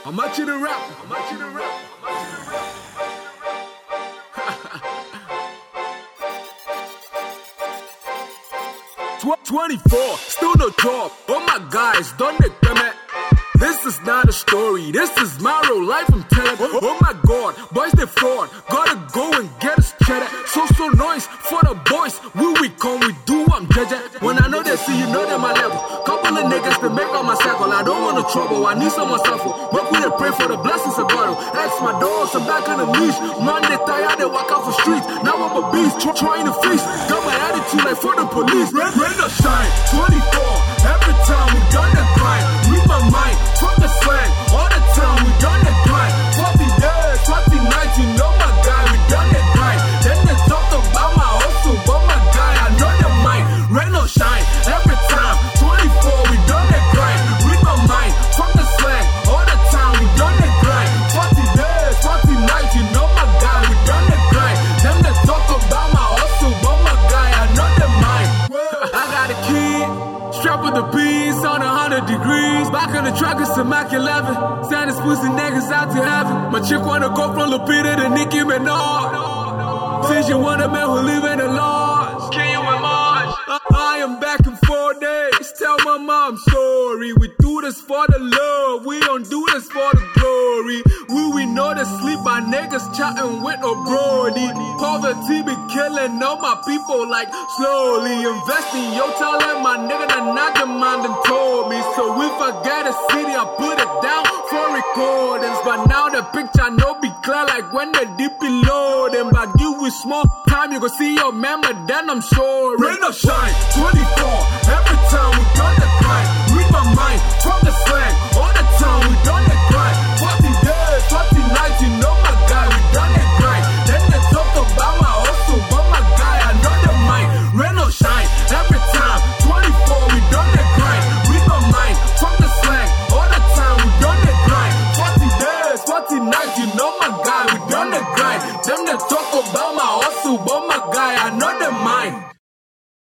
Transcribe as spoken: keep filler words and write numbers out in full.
I'm at you to rap. I'm at you to rap. I'm at you to rap. twenty-four, still no job. Oh my guys, don't make them at. This is not a story, this is my real life, I'm telling. Oh my god, boys they fraud. Gotta go and get us cheddar. So so noise for the boys. We we come, we do, I'm judging. When I know they see you know them my level. Couple of niggas to make up my circle. I don't want no trouble, I need someone suffer. But we they pray for the blessings of God. Ask my dogs, I'm back on the leash. Man, they tired, they walk out for streets. Now I'm a beast, try, trying to feast. Got my attitude like for the police. Rain, rain or shine, twenty-four. Every time we done the grind. Read my mind. From the slang, all the time we done the grind. forty days, forty nights, you know my guy, we done the grind. Then they talk about my hustle, but my guy, I know the mind. Rain or shine, every time. twenty-four, we done the grind. Read my mind, from the slang, all the time we done the grind. forty days, forty nights, you know my guy, we done the grind. Then they talk about my hustle, but my guy, I know the mind. I got a kid, strapped with the bees on a hundred degrees. Back on the track, it's a Mac eleven. Send his pussy niggas out to heaven. My chick wanna go from Lupita to Nicki Minaj. Since you want a man who live in the lodge. Can you imagine? I, I am back in four days. Tell my mom sorry. We do this for the love. We don't do this for the glory. We we know to sleep. My niggas chatting with no brody. Poverty be killing all my people like slowly. Investing your talent, my nigga, the nagging man done told me. So if I get a city, I put it down for recordings. But now the picture no be clear like when the deep below them. But give we small time, you go see your man, but then I'm sure. Rain or shine, twenty-four, every time we done the grind. Read my mind, from the slang, all the time we done the grind. forty days, forty nights, you know my guy, we done the grind. Then they talk about my hustle, but my guy, I know the mind. Rain or shine, every time, twenty-four, we done the grind. Read my mind, from the slang, all the time we done the grind. forty days, forty nights, you know my guy, we done the grind. Then they talk about